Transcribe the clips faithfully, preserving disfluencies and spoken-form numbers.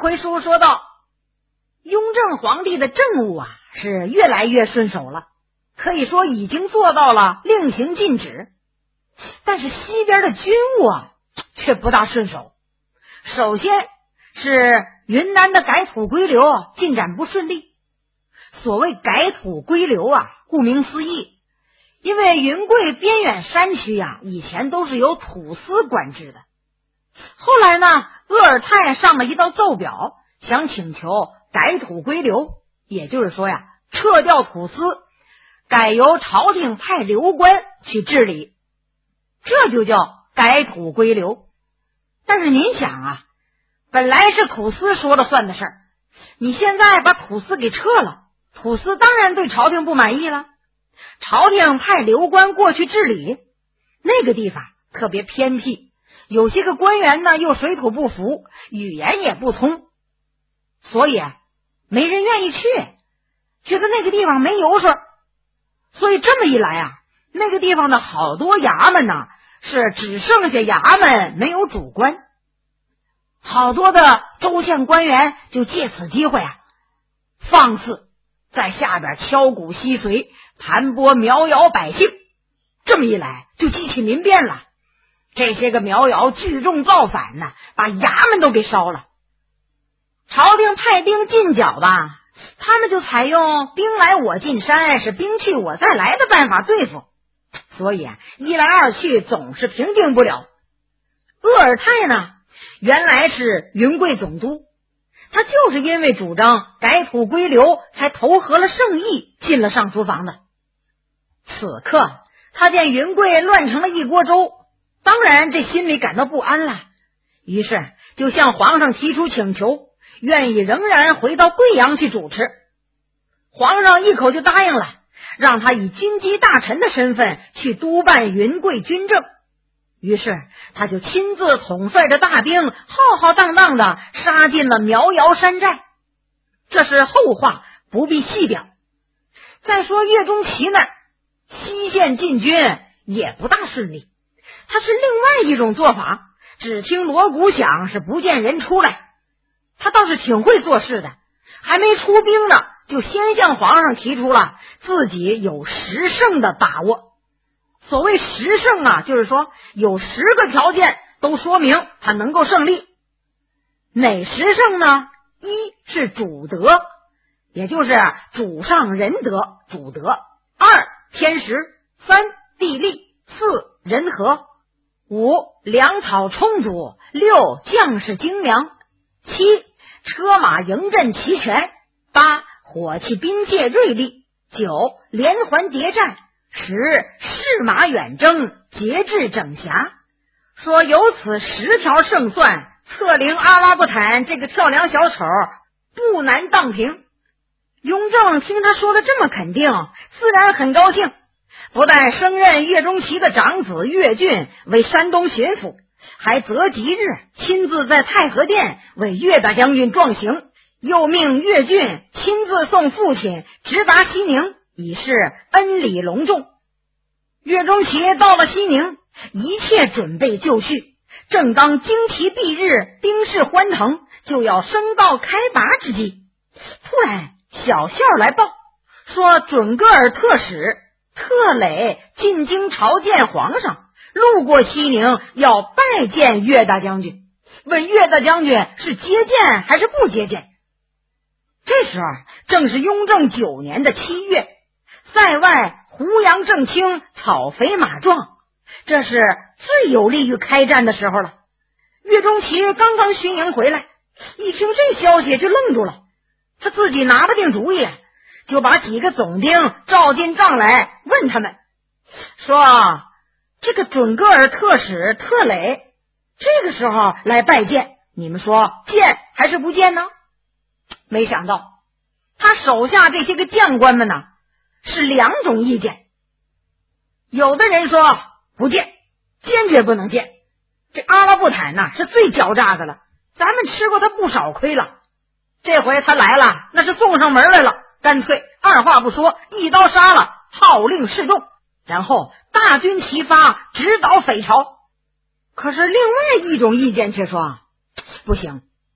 回书说到，雍正皇帝的政务啊是越来越顺手了，可以说已经做到了令行禁止。但是西边的军务啊却不大顺手。首先是云南的改土归流进展不顺利。所谓改土归流啊，顾名思义，因为云贵边远山区啊以前都是由土司管制的。后来呢，鄂尔泰上了一道奏表，想请求改土归流，也就是说呀，撤掉土司，改由朝廷派流官去治理，这就叫改土归流。但是您想啊，本来是土司说了算的事儿，你现在把土司给撤了，土司当然对朝廷不满意了。朝廷派流官过去治理，那个地方特别偏僻，有些个官员呢又水土不服，语言也不通，所以啊没人愿意去，觉得那个地方没油水。所以这么一来啊，那个地方的好多衙门呢是只剩下衙门没有主官。好多的州县官员就借此机会啊，放肆在下边敲鼓吸髓，盘剥苗瑶百姓。这么一来就激起民变了，这些个苗瑶聚众造反呢，把衙门都给烧了。朝廷派兵进剿吧，他们就采用兵来我进山，是兵去我再来的办法对付，所以啊，一来二去总是平定不了。鄂尔泰呢，原来是云贵总督，他就是因为主张改土归流，才投合了圣意，进了上书房的。此刻他见云贵乱成了一锅粥，当然这心里感到不安了，于是就向皇上提出请求，愿意仍然回到贵阳去主持。皇上一口就答应了，让他以军机大臣的身份去督办云贵军政。于是他就亲自统帅着大兵，浩浩荡荡的杀进了苗瑶山寨。这是后话，不必细表。再说岳钟琪呢，西线进军也不大顺利，他是另外一种做法，只听锣鼓响，是不见人出来。他倒是挺会做事的，还没出兵呢，就先向皇上提出了自己有十胜的把握。所谓十胜啊，就是说有十个条件都说明他能够胜利。哪十胜呢？一是主德，也就是主上仁德，主德；二天时；三地利；四人和；五粮草充足；六将士精良；七车马营阵齐全；八火器兵械锐利；九连环谍战；十士马远征，节制整辖。说有此十条胜算，策凌阿拉布坦这个跳梁小丑不难荡平。雍正听他说的这么肯定，自然很高兴，不但升任岳钟琪的长子岳俊为山东巡抚，还择吉日亲自在太和殿为岳大将军壮行，又命岳俊亲自送父亲直达西宁，以示恩礼隆重。岳钟琪到了西宁，一切准备就绪，正当旌旗蔽日，兵势欢腾，就要升到开拔之际，突然小校来报说，准噶尔特使特累进京朝见皇上，路过西宁，要拜见岳大将军，问岳大将军是接见还是不接见。这时候正是雍正九年的七月，塞外胡杨正清，草肥马壮，这是最有利于开战的时候了。岳钟琪刚刚巡营回来，一听这消息就愣住了，他自己拿不定主意，就把几个总兵召进帐来，问他们说，这个准噶尔特使特累这个时候来拜见，你们说见还是不见呢？没想到他手下这些个将官们呢，是两种意见。有的人说不见，坚决不能见，这阿拉布坦呐是最狡诈的了，咱们吃过他不少亏了，这回他来了，那是送上门来了，干脆二话不说，一刀杀了，号令示众，然后大军齐发，直捣匪巢。可是另外一种意见却说不行，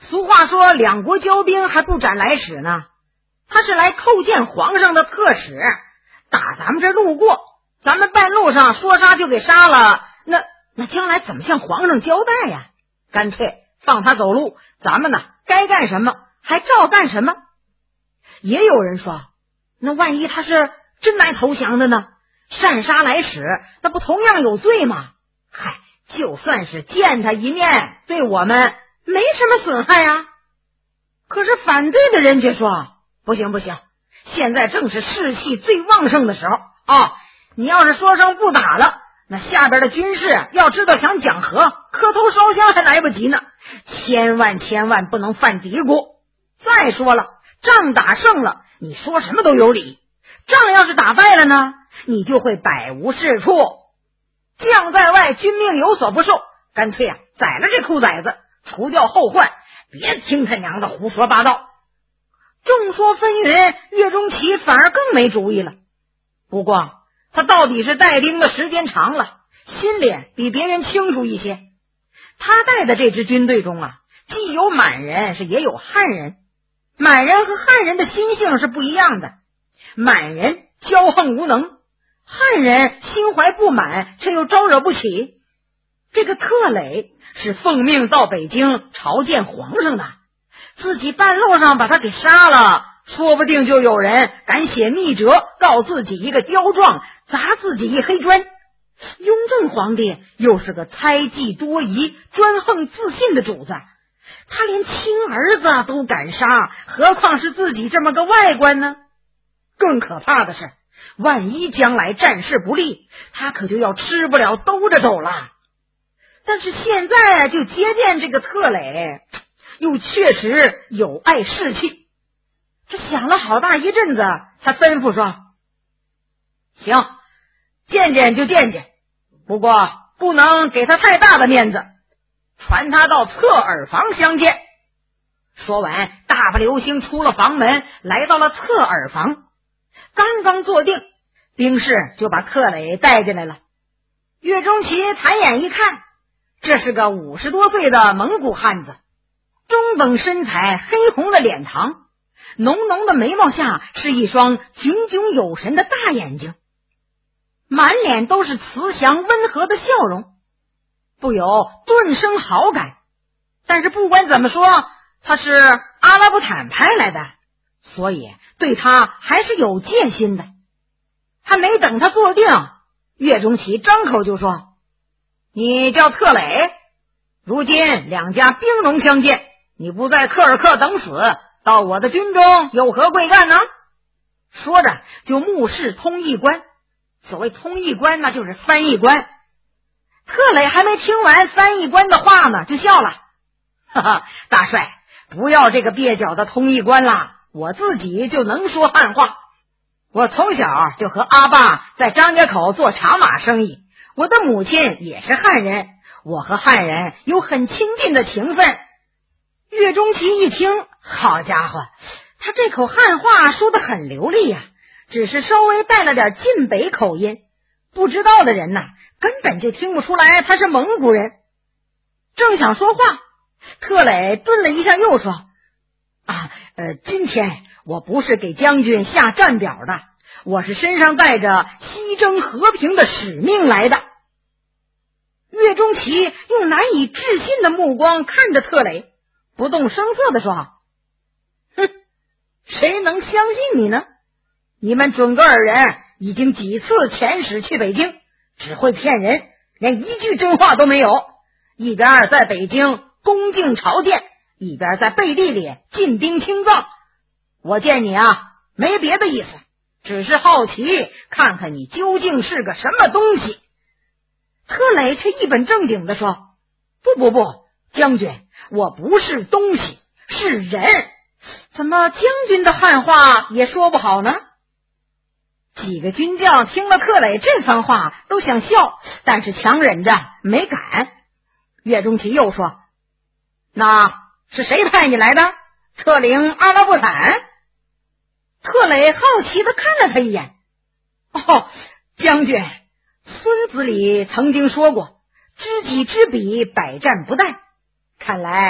俗话说两国交兵还不斩来使呢，他是来叩见皇上的特使，打咱们这路过，咱们半路上说杀就给杀了，那那将来怎么向皇上交代呀？干脆放他走路，咱们呢该干什么还照干什么。也有人说，那万一他是真来投降的呢？擅杀来使，那不同样有罪吗？嗨，就算是见他一面，对我们没什么损害啊。可是反对的人却说，不行不行，现在正是士气最旺盛的时候啊！你要是说声不打了，那下边的军士要知道想讲和，磕头烧香还来不及呢，千万千万不能犯嘀咕。再说了，仗打胜了，你说什么都有理；仗要是打败了呢，你就会百无是处。将在外，军命有所不受，干脆啊，宰了这裤崽子，除掉后患，别听他娘的胡说八道。众说纷纭，岳钟琪反而更没主意了。不过他到底是带兵的时间长了，心里比别人清楚一些。他带的这支军队中啊，既有满人，是也有汉人。满人和汉人的心性是不一样的，满人骄横无能，汉人心怀不满，却又招惹不起。这个特磊是奉命到北京朝见皇上的，自己半路上把他给杀了，说不定就有人敢写密折告自己一个刁状，砸自己一黑砖。雍正皇帝又是个猜忌多疑、专横自信的主子，他连亲儿子都敢杀，何况是自己这么个外官呢？更可怕的是，万一将来战事不利，他可就要吃不了兜着走了。但是现在就接见这个特磊，又确实有碍士气。这想了好大一阵子，才吩咐说，行，见见就见见，不过不能给他太大的面子，传他到侧耳房相见。说完，大步流星出了房门，来到了侧耳房。刚刚坐定，兵士就把特磊带进来了。岳钟琪抬眼一看，这是个五十多岁的蒙古汉子，中等身材，黑红的脸庞，浓浓的眉毛下是一双炯炯有神的大眼睛，满脸都是慈祥温和的笑容，不由顿生好感。但是不管怎么说，他是阿拉伯坦派来的，所以对他还是有戒心的。还没等他坐定，岳钟琪张口就说，你叫特磊，如今两家兵戎相见，你不在科尔克等死，到我的军中有何贵干呢？说着就目视通译官，所谓通译官那就是翻译官。特磊还没听完翻译官的话呢，就笑了，哈哈，大帅不要这个蹩脚的通译官啦，我自己就能说汉话。我从小就和阿爸在张家口做茶马生意，我的母亲也是汉人，我和汉人有很亲近的情分。岳钟琪一听，好家伙，他这口汉话说得很流利呀、啊，只是稍微带了点晋北口音，不知道的人呐、啊，根本就听不出来他是蒙古人。正想说话，特磊顿了一下，又说，啊，呃，今天我不是给将军下战表的，我是身上带着西征和平的使命来的。岳钟琪用难以置信的目光看着特磊，不动声色地说，哼，谁能相信你呢？你们准噶尔人已经几次遣使去北京，只会骗人，连一句真话都没有，一边在北京恭敬朝见，一边在背地里进兵清藏。我见你啊，没别的意思，只是好奇看看你究竟是个什么东西。特磊却一本正经地说，不不不，将军，我不是东西，是人。怎么将军的汉话也说不好呢？几个军将听了特磊这番话都想笑，但是强忍着没敢。岳钟琪又说，那是谁派你来的？特领阿拉伯坦？特磊好奇地看了他一眼，哦，将军，孙子里曾经说过，知己知彼，百战不殆。看来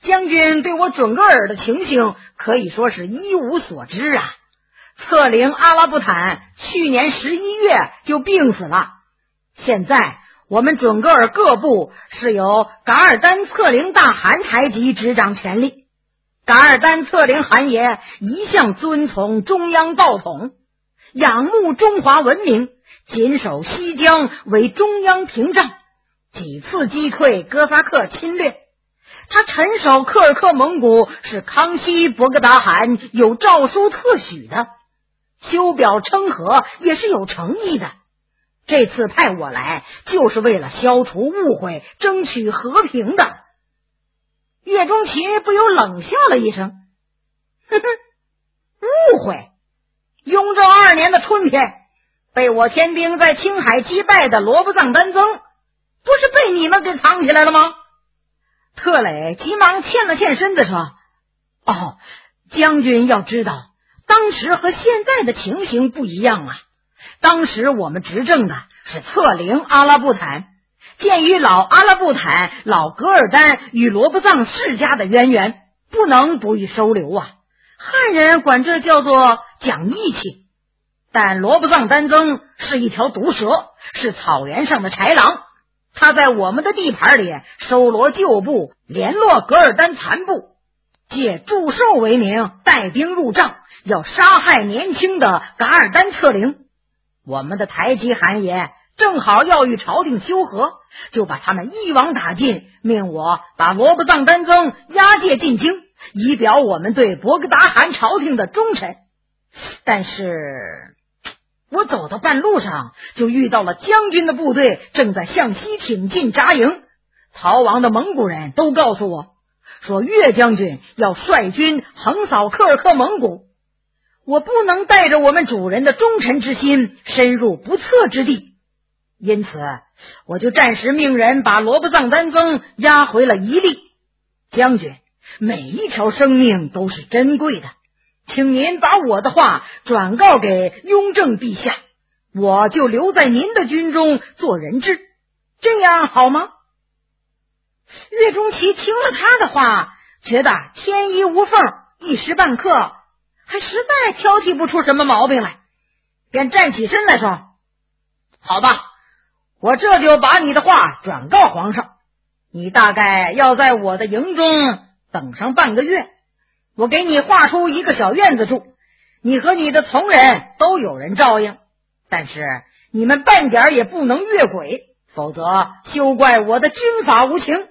将军对我准噶尔的情形可以说是一无所知啊。策领阿拉布坦去年十一月就病死了，现在我们准噶尔各部是由噶尔丹策领大汗台吉执掌权力。噶尔丹策领汗爷一向遵从中央道统，仰慕中华文明，谨守西疆为中央屏障，几次击退哥萨克侵略。他陈守柯尔克蒙古是康熙博格达汗有诏书特许的，修表称和也是有诚意的。这次派我来就是为了消除误会，争取和平的。岳钟琪不由冷笑了一声，哼哼，误会？雍正二年的春天，被我天兵在青海击败的罗布藏丹增，不是被你们给藏起来了吗？特磊急忙欠了欠身子说，哦，将军要知道，当时和现在的情形不一样啊。当时我们执政的是策领阿拉布坦，鉴于老阿拉布坦、老噶尔丹与罗布藏世家的渊源，不能不予收留啊。汉人管这叫做讲义气。但罗布藏丹增是一条毒蛇，是草原上的豺狼，他在我们的地盘里收罗旧部，联络噶尔丹残部，借祝寿为名带兵入帐，要杀害年轻的噶尔丹策领。我们的台吉汗爷正好要与朝廷修和，就把他们一网打尽，命我把罗布藏丹增押解进京，以表我们对博格达汗朝廷的忠诚。但是我走到半路上，就遇到了将军的部队正在向西挺进扎营。逃亡的蒙古人都告诉我说，岳将军要率军横扫柯尔克蒙古，我不能带着我们主人的忠臣之心深入不测之地，因此我就暂时命人把罗布藏丹增押回了伊犁。将军，每一条生命都是珍贵的，请您把我的话转告给雍正陛下，我就留在您的军中做人质，这样好吗？岳钟琪听了他的话，觉得天衣无缝，一时半刻还实在挑剔不出什么毛病来，便站起身来说，好吧，我这就把你的话转告皇上，你大概要在我的营中等上半个月，我给你划出一个小院子住，你和你的从人都有人照应，但是你们半点也不能越轨，否则休怪我的军法无情。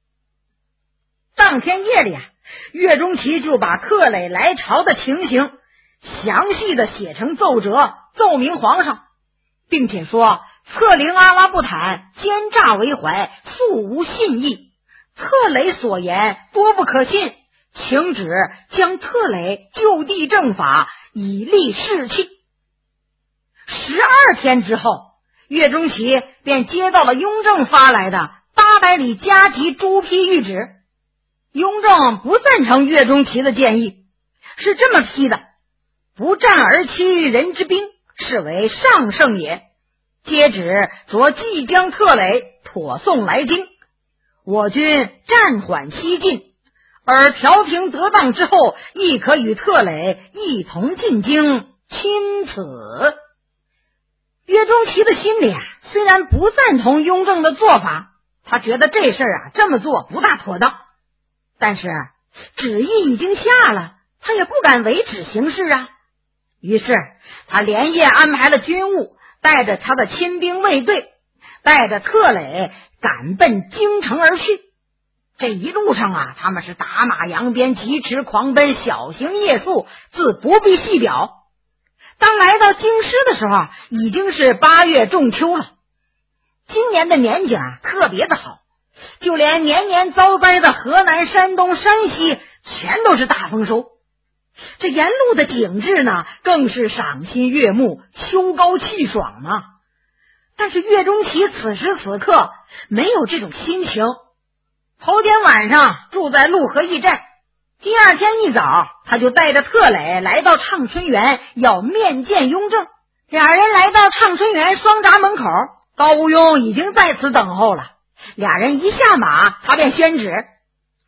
当天夜里啊，岳钟琪就把特磊来朝的情形详细的写成奏折，奏明皇上，并且说策领阿拉布坦奸诈为怀，素无信义，特磊所言多不可信，请旨将特磊就地正法，以立士气。十二天之后，岳钟琪便接到了雍正发来的八百里加急朱批谕旨。雍正不赞成岳钟琪的建议，是这么批的：不战而屈人之兵，是为上圣也。接旨着即将特磊妥送来京，我军暂缓西进，而调停得当之后，亦可与特磊一同进京，钦此。岳钟琪的心里啊，虽然不赞同雍正的做法，他觉得这事啊这么做不大妥当，但是旨意已经下了，他也不敢违旨行事啊。于是他连夜安排了军务，带着他的亲兵卫队，带着特磊赶奔京城而去。这一路上啊，他们是打马扬鞭，疾驰狂奔，小行夜宿，自不必细表。当来到京师的时候，已经是八月中秋了。今年的年景啊特别的好，就连年年遭灾的河南、山东、山西全都是大丰收。这沿路的景致呢，更是赏心悦目，秋高气爽嘛。但是岳钟琪此时此刻没有这种心情。头天晚上住在陆河驿站，第二天一早他就带着特磊来到畅春园，要面见雍正。俩人来到畅春园双闸门口，高无庸已经在此等候了。俩人一下马，他便宣旨：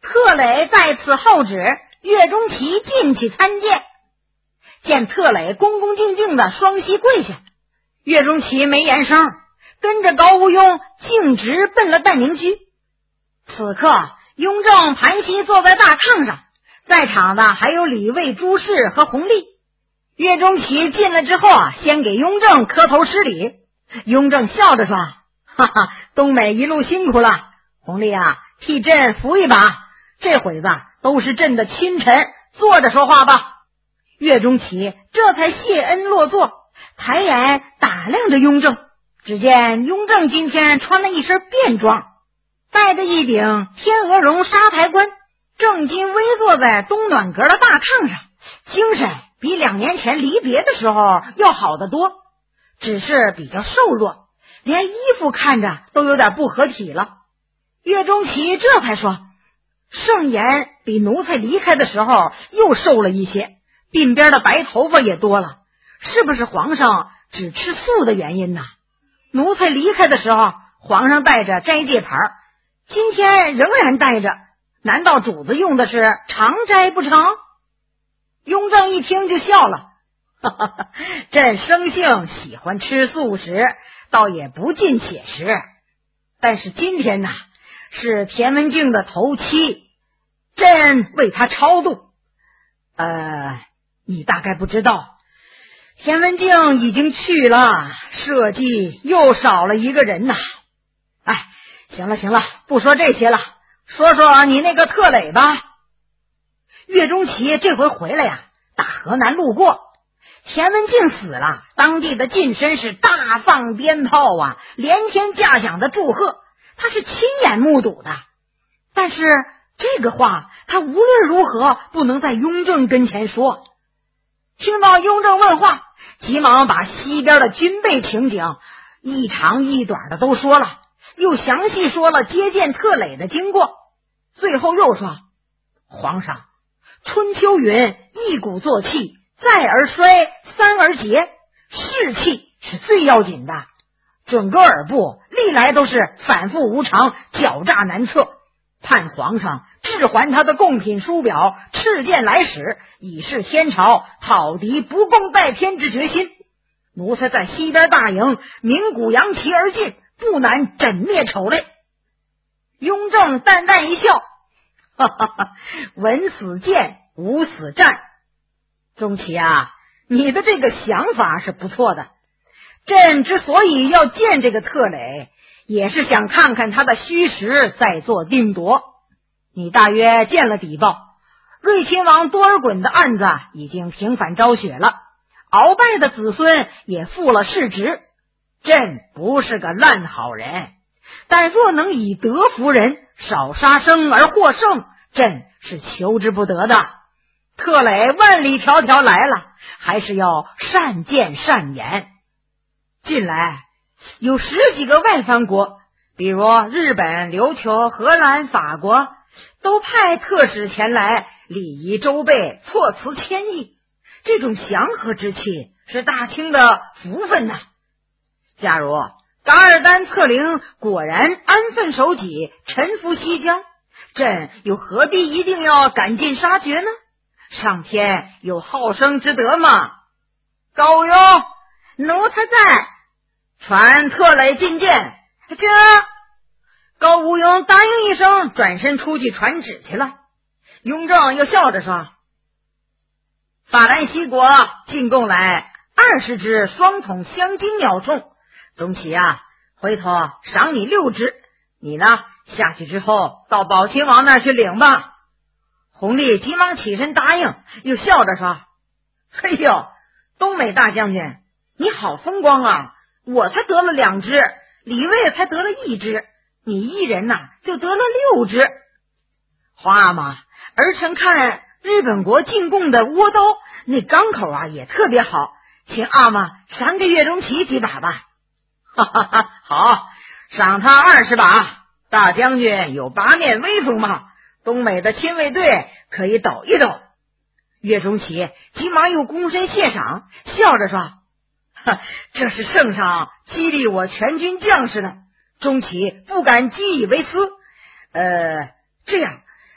特磊在此候旨，岳钟琪进去参见。见特磊恭恭敬敬的双膝跪下，岳钟琪没言声，跟着高无庸径直奔了淡宁居。此刻雍正盘膝坐在大炕上，在场的还有李卫、朱氏和弘历。岳钟琪进来之后啊，先给雍正磕头施礼。雍正笑着说：哈哈，东美一路辛苦了，弘历啊，替朕扶一把，这会子都是朕的亲臣，坐着说话吧。岳钟琪这才谢恩落座，抬眼打量着雍正。只见雍正今天穿了一身便装，戴着一顶天鹅绒纱台冠，正襟危坐在东暖阁的大炕上，精神比两年前离别的时候要好得多，只是比较瘦弱，连衣服看着都有点不合体了。岳钟琪这才说：圣颜比奴才离开的时候又瘦了一些，鬓边的白头发也多了，是不是皇上只吃素的原因呢？奴才离开的时候，皇上带着斋戒牌，今天仍然带着，难道主子用的是常斋不成？雍正一听就笑了，哈哈哈，朕生性喜欢吃素食，倒也不尽且食。但是今天呢，是田文镜的头七，朕为他超度。呃，你大概不知道，田文镜已经去了，社稷又少了一个人呐。哎，行了行了，不说这些了，说说你那个特磊吧。岳钟琪这回回来呀，打河南路过，田文镜死了，当地的近身是大放鞭炮啊，连天价响的祝贺，他是亲眼目睹的。但是这个话他无论如何不能在雍正跟前说。听到雍正问话，急忙把西边的军备情景一长一短的都说了，又详细说了接见特磊的经过，最后又说：皇上，春秋云一鼓作气，再而衰，三而竭，士气是最要紧的。准噶尔部历来都是反复无常，狡诈难测，盼皇上置还他的贡品书表，敕建来使，以示天朝讨敌不共戴天之决心。奴才在西边大营鸣鼓扬旗而进，不难枕灭丑类。雍正淡淡一笑，哈哈哈，文死谏，武死战。钟琪啊，你的这个想法是不错的。朕之所以要见这个特磊，也是想看看他的虚实，再做定夺。你大约见了底报，睿亲王多尔衮的案子已经平反昭雪了，鳌拜的子孙也复了世职。朕不是个烂好人，但若能以德服人，少杀生而获胜，朕是求之不得的。特磊万里迢迢来了，还是要善见善言。近来有十几个外藩国，比如日本、琉球、荷兰、法国，都派特使前来礼仪周备，措辞谦抑，这种祥和之气是大清的福分呐。假如噶尔丹策凌果然安分守己，臣服西疆，朕又何必一定要赶尽杀绝呢？上天有好生之德吗？高无庸，奴才在，传特磊觐见。这高无庸答应一声，转身出去传旨去了。雍正又笑着说：法兰西国进贡来二十只双筒镶金鸟铳，钟琪啊，回头赏你六只，你呢下去之后到宝亲王那儿去领吧。弘历急忙起身答应，又笑着说：嘿呦，东美大将军你好风光啊，我才得了两只，李卫才得了一只，你一人呐、啊、就得了六只。皇阿玛，儿臣看日本国进贡的倭刀那钢口啊也特别好，请阿玛赏给岳钟琪几把吧。哈哈哈，好，赏他二十把。大将军有八面威风吗？东美的亲卫队可以抖一抖。岳钟琪急忙又躬身谢赏，笑着说：这是圣上激励我全军将士的，钟琪不敢激以为私。呃，这样，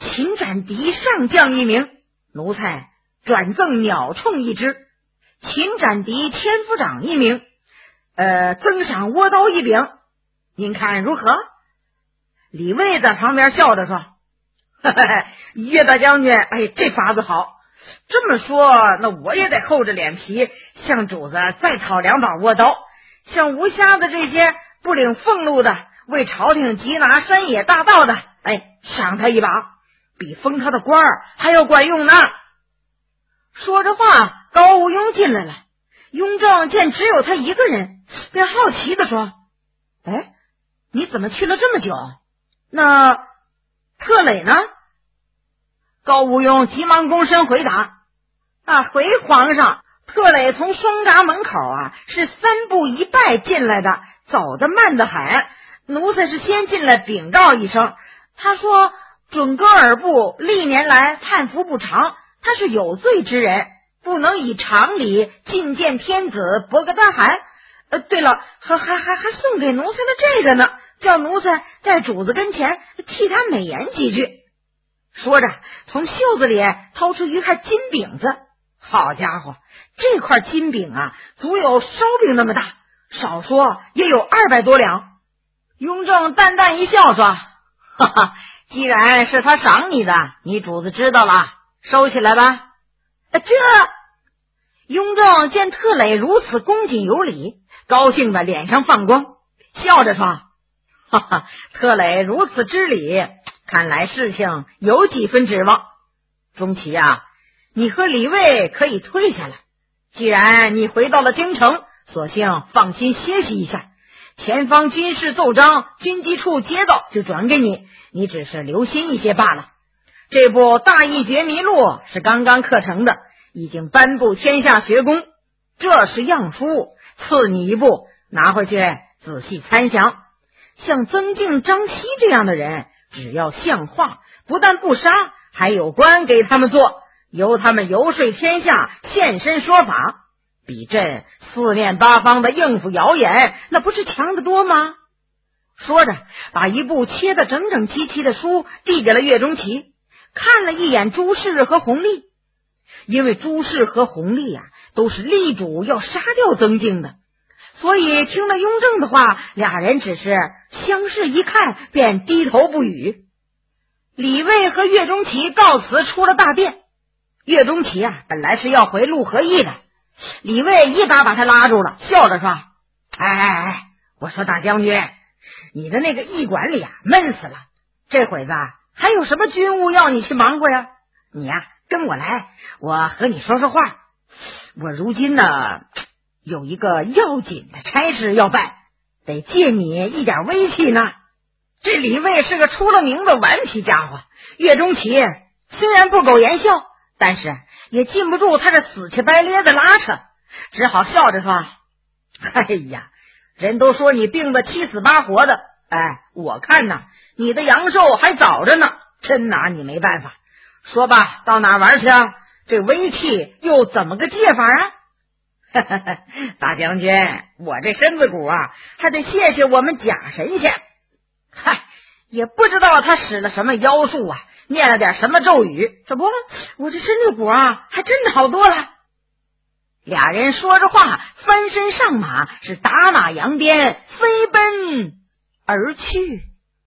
秦斩敌上将一名，奴才转赠鸟铳一只；秦斩敌千夫长一名，呃，增赏倭刀一柄。您看如何？”李卫在旁边笑着说：“呵呵，岳大将军，哎，这法子好。这么说，那我也得厚着脸皮向主子再讨两把倭刀，像吴瞎子这些不领俸禄的，为朝廷缉拿山野大盗的，哎，赏他一把，比封他的官儿还要管用呢。”说着话，高无庸进来了。雍正见只有他一个人，便好奇地说：“哎，你怎么去了这么久？那特磊呢？”高无庸急忙躬身回答：“啊，回皇上，特磊从双闸门口啊，是三步一拜进来的，走得慢得很。奴才是先进来禀告一声，他说准噶尔部历年来判服不长，他是有罪之人，不能以常理觐见天子，博个大汗。呃，对了，还还还还送给奴才的这个呢，叫奴才在主子跟前替他美言几句。”说着，从袖子里掏出一块金饼子。好家伙，这块金饼啊，足有烧饼那么大，少说也有二百多两。雍正淡淡一笑说：“哈哈，既然是他赏你的，你主子知道了，收起来吧。”这雍正见特磊如此恭谨有礼，高兴的脸上放光，笑着说：“哈哈，特磊如此知礼，看来事情有几分指望。宗琪啊，你和李卫可以退下来。既然你回到了京城，索性放心歇息一下。前方军事奏章，军机处接到就转给你，你只是留心一些罢了。这部《大义觉迷录》是刚刚刻成的，已经颁布天下学宫。这是样书，赐你一部，拿回去仔细参详。像曾静、张熙这样的人，只要像话，不但不杀，还有官给他们做，由他们游说天下，现身说法，比朕四面八方的应付谣言，那不是强得多吗？”说着，把一部切得整整齐齐的书递给了岳钟琪，看了一眼朱氏和弘历。因为朱氏和弘历啊，都是力主要杀掉曾静的，所以听了雍正的话，俩人只是相视一看，便低头不语。李卫和岳钟琪告辞出了大殿。岳钟琪啊，本来是要回陆和驿的，李卫一把把他拉住了，笑着说：“哎哎哎，我说大将军，你的那个驿馆里啊，闷死了，这会子啊，还有什么军务要你去忙活呀？你呀、啊，跟我来，我和你说说话。我如今呢，有一个要紧的差事要办，得借你一点威气呢。”这李卫是个出了名的顽皮家伙，岳钟琪虽然不苟言笑，但是也禁不住他这死气白咧的拉扯，只好笑着说：“哎呀，人都说你病得七死八活的，哎，我看呐，你的阳寿还早着呢，真拿你没办法。说吧，到哪玩去啊？这威气又怎么个借法啊？”大将军，我这身子骨啊，还得谢谢我们贾神仙。嗨，也不知道他使了什么妖术啊，念了点什么咒语，这不，我这身子骨啊，还真的好多了。俩人说着话，翻身上马，是打马扬鞭，飞奔而去。